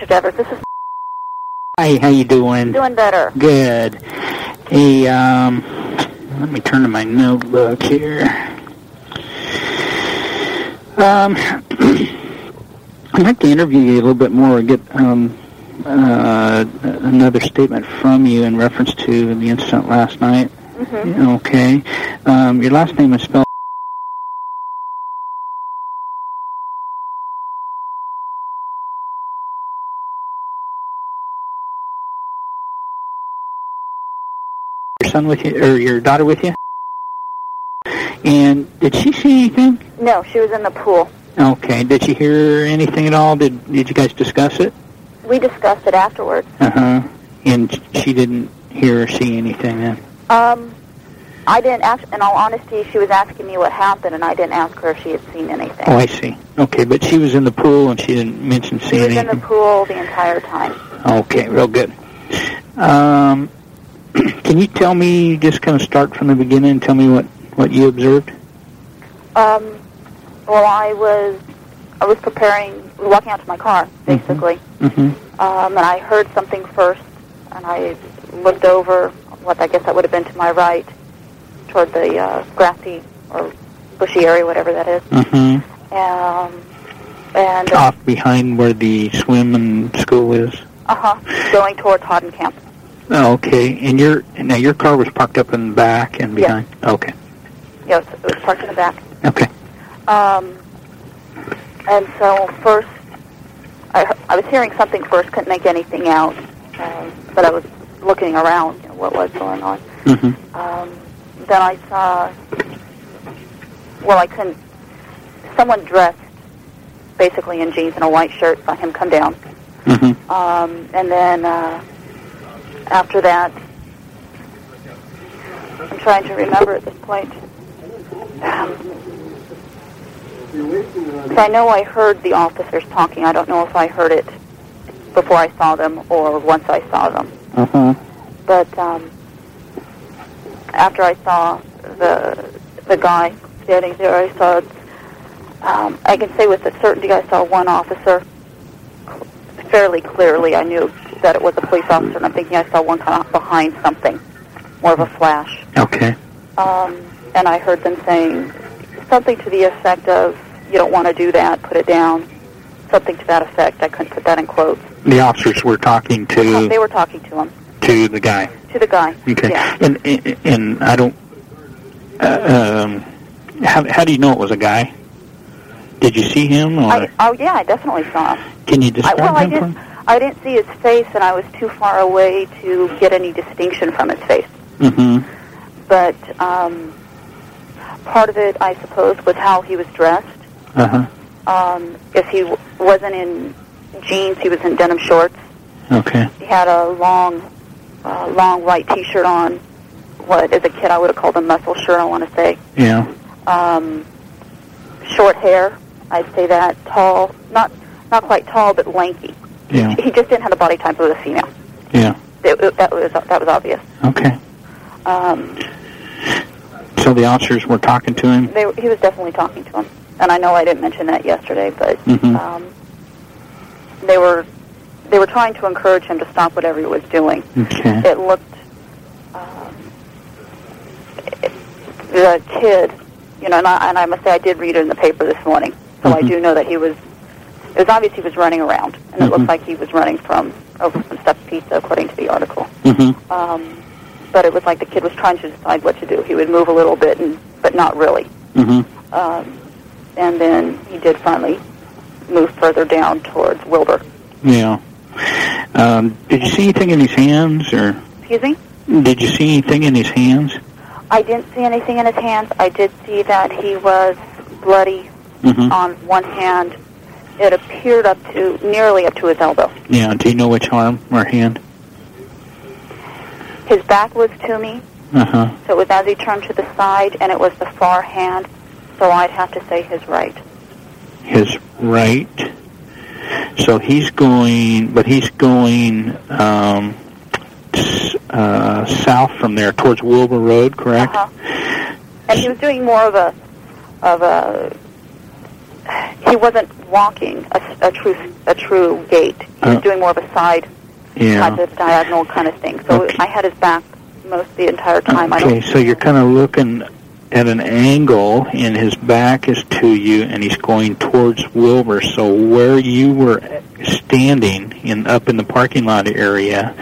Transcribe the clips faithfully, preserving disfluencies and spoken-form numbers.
Mister Devers. This is... Hi, how you doing? Doing better. Good. Hey, um, let me turn to my notebook here. Um, I'd like to interview you a little bit more, get um, uh, another statement from you in reference to the incident last night. Mm-hmm. Okay. Um, your last name is spelled... Your son with you, or your daughter with you? And did she see anything? No, she was in the pool. Okay. Did she hear anything at all? Did Did you guys discuss it? We discussed it afterwards. Uh-huh. And she didn't hear or see anything then? Um, I didn't ask, in all honesty, she was asking me what happened, and I didn't ask her if she had seen anything. Oh, I see. Okay, but she was in the pool, and she didn't mention seeing anything? She was in the pool the entire time. Okay, real good. Um, can you tell me, just kind of start from the beginning and tell me what, what you observed? Um, well, I was, I was preparing, walking out to my car, basically. Mm-hmm. Um, and I heard something first, and I looked over, what I guess that would have been to my right, toward the uh, grassy or bushy area, whatever that is. Mm-hmm. Um, and uh, off behind where the swim and school is? Uh-huh, going towards Hoddenkamp. Oh, okay. And your now your car was parked up in the back and behind? Yes. Okay. Yes, it was parked in the back. Okay. Um, and so first, I, I was hearing something first, couldn't make anything out, uh, but I was looking around, you know, what was going on. Mm-hmm. Um, then I saw, well, I couldn't, someone dressed basically in jeans and a white shirt, saw him come down. Mm-hmm. Um, and then uh, after that, I'm trying to remember at this point. Um, so I know I heard the officers talking. I don't know if I heard it before I saw them or once I saw them. Uh-huh. But um, after I saw the the guy standing there, I saw, um, I can say with a certainty I saw one officer fairly clearly. I knew that it was a police officer, and I'm thinking I saw one come out behind something, more of a flash. Okay. Um, and I heard them saying something to the effect of, you don't want to do that, put it down, something to that effect. I couldn't put that in quotes. The officers were talking to... Uh, they were talking to him. To the guy? To the guy, okay. Yeah. And, and, and I don't... Uh, um, how, how do you know it was a guy? Did you see him? Or? I, oh, yeah, I definitely saw him. Can you describe I, well, him I for didn't, I didn't see his face, and I was too far away to get any distinction from his face. Mm-hmm. But um, part of it, I suppose, was how he was dressed. Uh-huh. Um, if he w- wasn't in jeans, he was in denim shorts. Okay. He had a long, uh, long white T-shirt on. What, as a kid, I would have called a muscle shirt, I want to say. Yeah. Um, short hair, I'd say that. Tall, not not quite tall, but lanky. Yeah. He just didn't have the body type of a female. Yeah. It, it, that was that was obvious. Okay. Um, so the officers were talking to him? They, he was definitely talking to him. And I know I didn't mention that yesterday, but mm-hmm. um, they were they were trying to encourage him to stop whatever he was doing. Okay. It looked, um, it, the kid, you know, and I, and I must say I did read it in the paper this morning, so mm-hmm. I do know that he was, it was obvious he was running around, and mm-hmm. it looked like he was running from over some stuffed pizza, according to the article. Mm-hmm. Um, but it was like the kid was trying to decide what to do. He would move a little bit, and but not really. Mm-hmm. Um, and then he did finally move further down towards Wilbur. Yeah. Um, did you see anything in his hands, or? Excuse me? Did you see anything in his hands? I didn't see anything in his hands. I did see that he was bloody mm-hmm. on one hand. It appeared up to, nearly up to his elbow. Yeah. Do you know which arm or hand? His back was to me. Uh-huh. So it was as he turned to the side, and it was the far hand. So I'd have to say his right. His right. So he's going, but he's going um, uh, south from there towards Wilbur Road, correct? Uh-huh. And he was doing more of a of a he wasn't walking a, a true a true gait. He was Uh, doing more of a side Yeah. type of diagonal kind of thing. So Okay. I had his back most the entire time. I Okay, don't. so you're kind of looking at an angle, and his back is to you, and he's going towards Wilbur. So where you were standing in up in the parking lot area,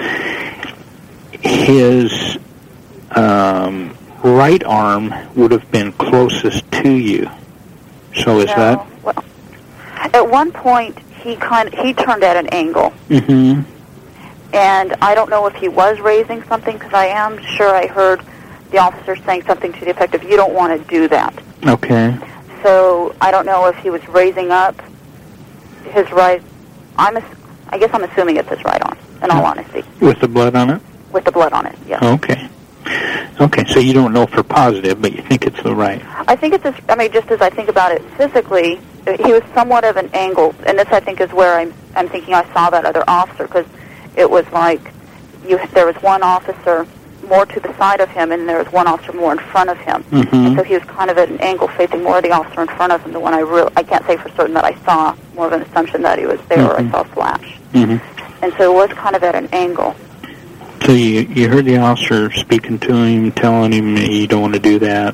his um, right arm would have been closest to you. So is No, that? well, at one point he kind of, he turned at an angle, Mm-hmm. and I don't know if he was raising something, because I am sure I heard the officer saying something to the effect of, "You don't want to do that." Okay. So I don't know if he was raising up his right. I'm. ass- I guess I'm assuming it's his right arm. In all honesty, With the blood on it? with the blood on it. Yes. Okay. Okay, so you don't know for positive, but you think it's the right. I think it's. As, I mean, just as I think about it physically, he was somewhat of an angle, and this I think is where I'm. I'm thinking I saw that other officer, because it was like you. There was one officer more to the side of him, and there was one officer more in front of him. Mm-hmm. And so he was kind of at an angle facing more of the officer in front of him. The one I really, I can't say for certain that I saw, more of an assumption that he was there, Mm-hmm. or I saw a flash. Mm-hmm. And so it was kind of at an angle. So you you heard the officer speaking to him, telling him that you don't want to do that,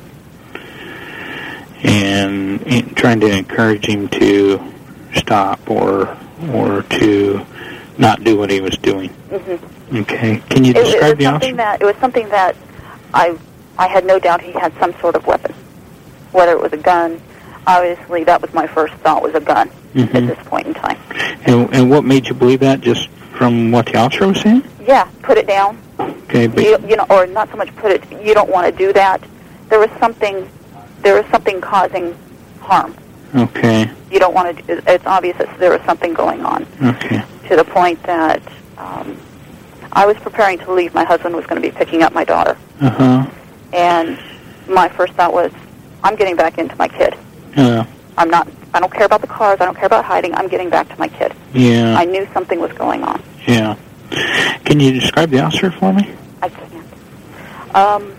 and, and trying to encourage him to stop or or to not do what he was doing. Mm-hmm. Okay. Can you It, it describe was the something officer? that it was something that I I had no doubt he had some sort of weapon, whether it was a gun. Obviously, that was my first thought, was a gun Mhm. at this point in time. And and what made you believe that? Just from what the officer was saying? Yeah, put it down. Okay, but You, you know, or not so much put it. You don't want to do that. There was something. There was something causing harm. okay, You don't want to. It's obvious that there was something going on, okay, to the point that um, I was preparing to leave. My husband was going to be picking up my daughter, uh huh, and my first thought was, I'm getting back into my kid. uh, I'm not. I don't care about the cars. I don't care about hiding. I'm getting back to my kid. yeah, I knew something was going on. yeah. Can you describe the officer for me? I can't. Um,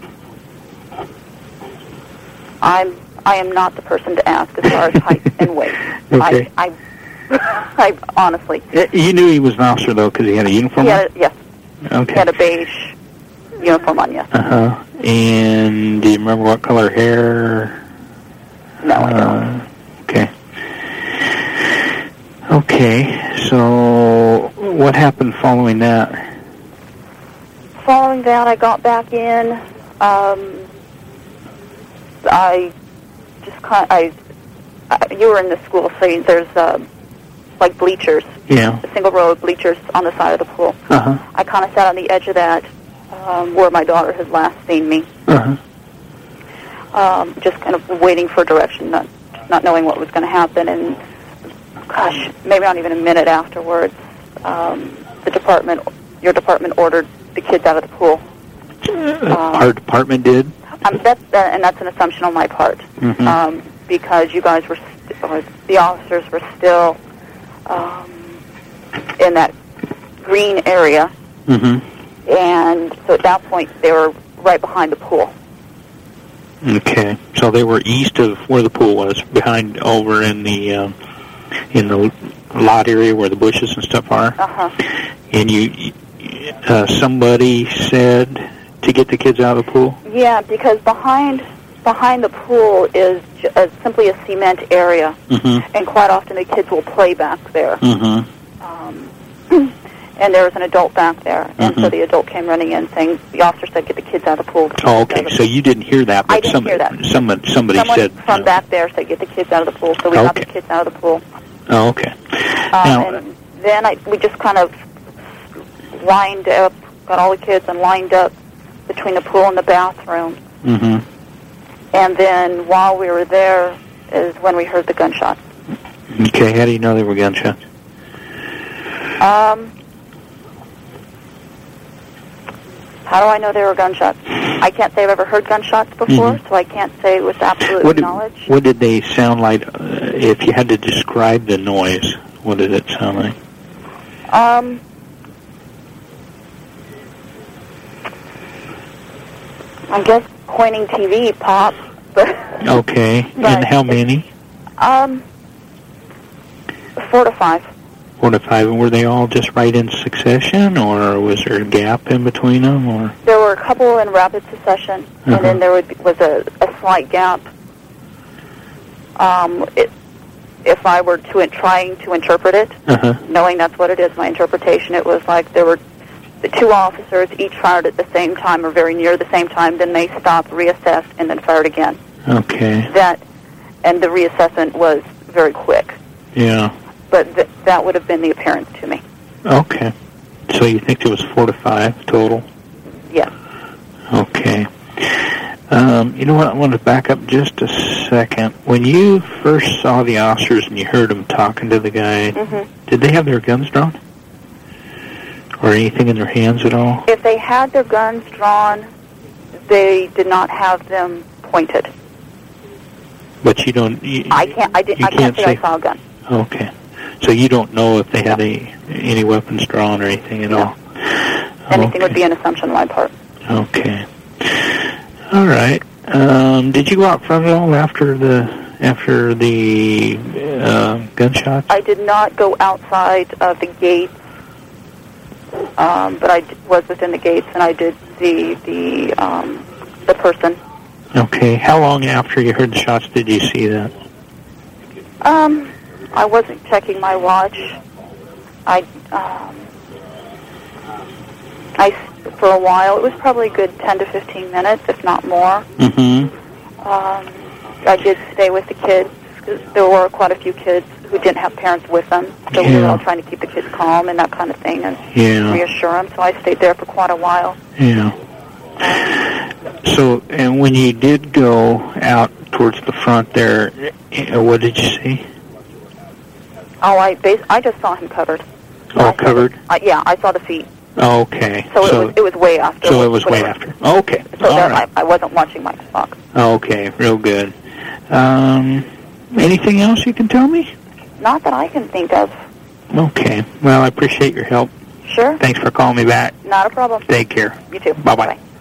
I'm. I am not the person to ask as far as height and weight. Okay. I. I, I honestly. Y- You knew he was an officer though, because he had a uniform. He on? had a, yes. Okay. He had a beige uniform on. Yes. Uh huh. And do you remember what color hair? No, I don't. Uh, okay. Okay. So, what happened following that? Following that, I got back in. Um, I just kind. I. I you were in the school, so there's uh, like bleachers. Yeah. A single row of bleachers on the side of the pool. Uh huh. I kind of sat on the edge of that, um, where my daughter had last seen me, Uh huh. um, just kind of waiting for direction, not not knowing what was going to happen. And gosh, maybe not even a minute afterwards, um, the department, your department, ordered the kids out of the pool. Our department did. Um, that's uh, and that's an assumption on my part, Mhm. um, because you guys were, st- or the officers were still um, in that green area. Mm-hmm. And so at that point, they were right behind the pool. Okay. So they were east of where the pool was, behind over in the um, in the lot area where the bushes and stuff are. Uh-huh. And you, uh, somebody said to get the kids out of the pool. Yeah, because behind behind the pool is j- uh, simply a cement area, Mm-hmm. and quite often the kids will play back there. Mm-hmm. Um, and there was an adult back there, and so Mhm. the adult came running in saying, the officer said, get the kids out of the pool. Get the Oh, kids out okay. of the So you didn't hear that, but I didn't somebody, hear that. somebody, somebody Someone said from back there said, get the kids out of the pool. So we got the Okay. kids out of the pool. Oh, okay. Um, Now, and then I, we just kind of lined up, got all the kids and lined up between the pool and the bathroom. mm-hmm. And then while we were there is when we heard the gunshot. Okay. How do you know they were gunshots? Um, how do I know they were gunshots? I can't say I've ever heard gunshots before, Mhm. so I can't say with absolute What did, knowledge. what did they sound like? Uh, if you had to describe the noise, what did it sound like? Um, I guess pointing T V pop, but Okay. But And how it- many? Um, four to five. Four to five, and were they all just right in succession, or was there a gap in between them, or? There were a couple in rapid succession, Uh-huh. and then there would be, was a, a slight gap. Um, it, if I were to trying to interpret it, Uh-huh. knowing that's what it is, my interpretation, it was like there were the two officers, each fired at the same time or very near the same time, then they stopped, reassessed, and then fired again. Okay. That, and the reassessment was very quick. Yeah. But th- that would have been the appearance to me. Okay. So you think it was four to five total? Yes. Okay. Um, you know what? I want to back up just a second. When you first saw the officers and you heard them talking to the guy, Mm-hmm. did they have their guns drawn? Or anything in their hands at all? If they had their guns drawn, they did not have them pointed. But you don't... You, I can't. I did. you I can't say I saw a gun. Okay. So you don't know if they had any, any weapons drawn or anything at No. all? Anything Okay. would be an assumption on my part. Okay. All right. Um, did you go out front at all after the after the uh, gunshots? I did not go outside of the gates, um, but I d- was within the gates, and I did see the um, the person. Okay. How long after you heard the shots did you see that? Um, I wasn't checking my watch. I um, I s- for a while. It was probably a good ten to fifteen minutes, if not more. Mm-hmm. Um, I did stay with the kids, 'cause there were quite a few kids who didn't have parents with them, so we were Yeah. all trying to keep the kids calm and that kind of thing, and Yeah. reassure them. So I stayed there for quite a while. Yeah. So, and when you did go out towards the front there, eh, what did you see? Oh, I bas- I just saw him covered. All I saw covered? The, uh, yeah, I saw the feet. Okay. So, it was it was way after. So it was way whatever. after. Okay. So All that, right. I, I wasn't watching my clock. Okay. Real good. Um, anything else you can tell me? Not that I can think of. Okay. Well, I appreciate your help. Sure. Thanks for calling me back. Not a problem. Take care. You too. Bye-bye. Bye.